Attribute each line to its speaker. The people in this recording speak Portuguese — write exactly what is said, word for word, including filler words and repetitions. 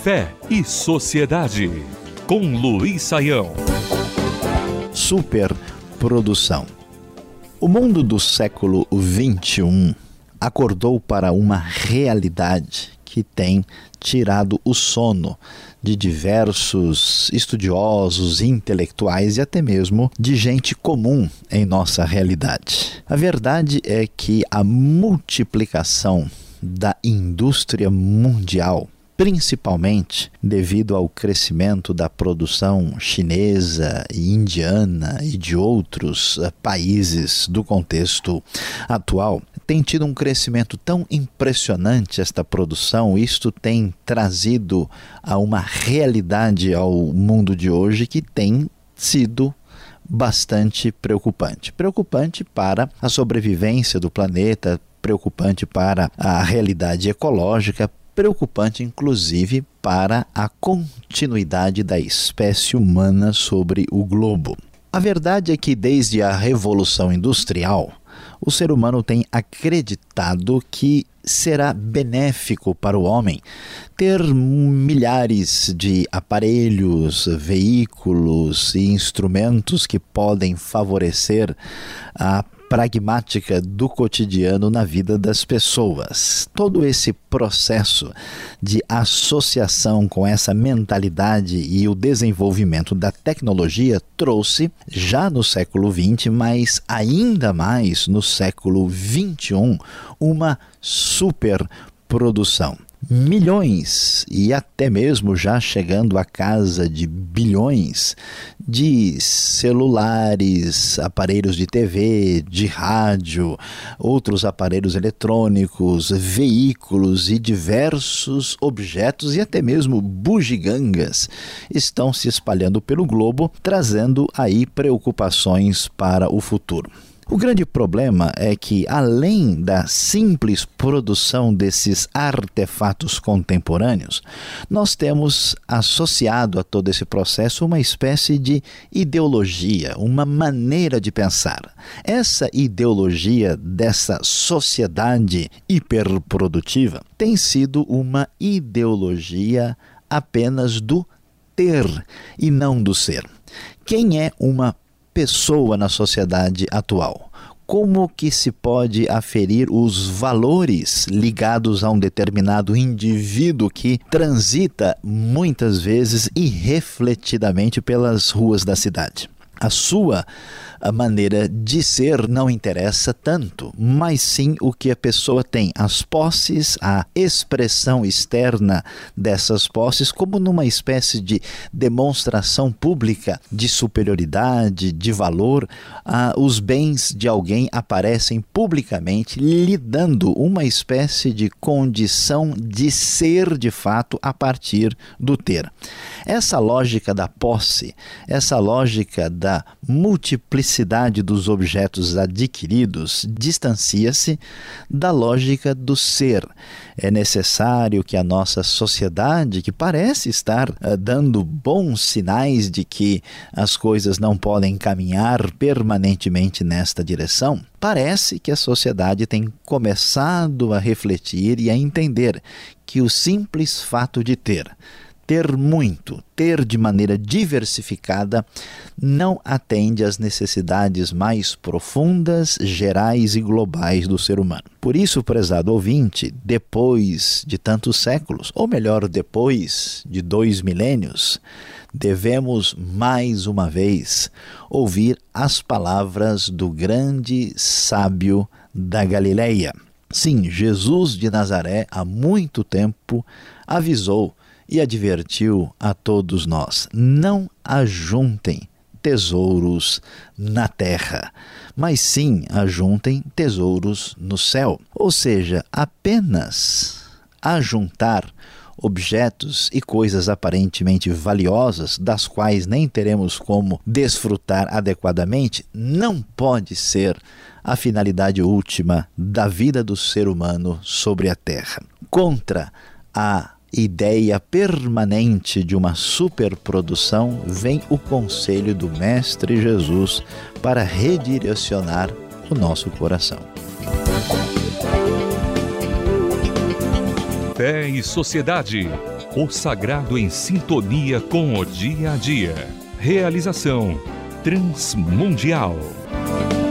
Speaker 1: Fé e Sociedade, com Luiz Saião.
Speaker 2: Superprodução. O mundo do século vinte e um acordou para uma realidade que tem tirado o sono de diversos estudiosos, intelectuais e até mesmo de gente comum em nossa realidade. A verdade é que a multiplicação da indústria mundial, principalmente devido ao crescimento da produção chinesa e indiana e de outros uh, países do contexto atual, tem tido um crescimento tão impressionante esta produção. Isto tem trazido a uma realidade ao mundo de hoje que tem sido bastante preocupante. Preocupante para a sobrevivência do planeta, preocupante para a realidade ecológica, preocupante inclusive para a continuidade da espécie humana sobre o globo. A verdade é que desde a Revolução Industrial, o ser humano tem acreditado que será benéfico para o homem ter milhares de aparelhos, veículos e instrumentos que podem favorecer a pragmática do cotidiano na vida das pessoas. Todo esse processo de associação com essa mentalidade e o desenvolvimento da tecnologia trouxe, já no século vinte, mas ainda mais no século vinte e um, uma superprodução. Milhões e até mesmo já chegando à casa de bilhões de celulares, aparelhos de T V, de rádio, outros aparelhos eletrônicos, veículos e diversos objetos e até mesmo bugigangas estão se espalhando pelo globo, trazendo aí preocupações para o futuro. O grande problema é que, além da simples produção desses artefatos contemporâneos, nós temos associado a todo esse processo uma espécie de ideologia, uma maneira de pensar. Essa ideologia dessa sociedade hiperprodutiva tem sido uma ideologia apenas do ter e não do ser. Quem é uma pessoa na sociedade atual? Como que se pode aferir os valores ligados a um determinado indivíduo que transita muitas vezes irrefletidamente pelas ruas da cidade? A sua a maneira de ser não interessa tanto, mas sim o que a pessoa tem, as posses, a expressão externa dessas posses, como numa espécie de demonstração pública de superioridade, de valor. Ah, os bens de alguém aparecem publicamente, lhe dando uma espécie de condição de ser de fato a partir do ter. Essa lógica da posse, essa lógica da multiplicidade dos objetos adquiridos distancia-se da lógica do ser. É necessário que a nossa sociedade, que parece estar uh, dando bons sinais de que as coisas não podem caminhar permanentemente nesta direção, parece que a sociedade tem começado a refletir e a entender que o simples fato de ter Ter muito, ter de maneira diversificada, não atende às necessidades mais profundas, gerais e globais do ser humano. Por isso, prezado ouvinte, depois de tantos séculos, ou melhor, depois de dois milênios, devemos mais uma vez ouvir as palavras do grande sábio da Galileia. Sim, Jesus de Nazaré, há muito tempo, avisou e advertiu a todos nós: não ajuntem tesouros na terra, mas sim ajuntem tesouros no céu. Ou seja, apenas ajuntar objetos e coisas aparentemente valiosas, das quais nem teremos como desfrutar adequadamente, não pode ser a finalidade última da vida do ser humano sobre a terra. Contra a ideia permanente de uma superprodução, vem o conselho do Mestre Jesus para redirecionar o nosso coração.
Speaker 1: Fé e Sociedade, O sagrado em sintonia com o dia a dia. Realização Transmundial.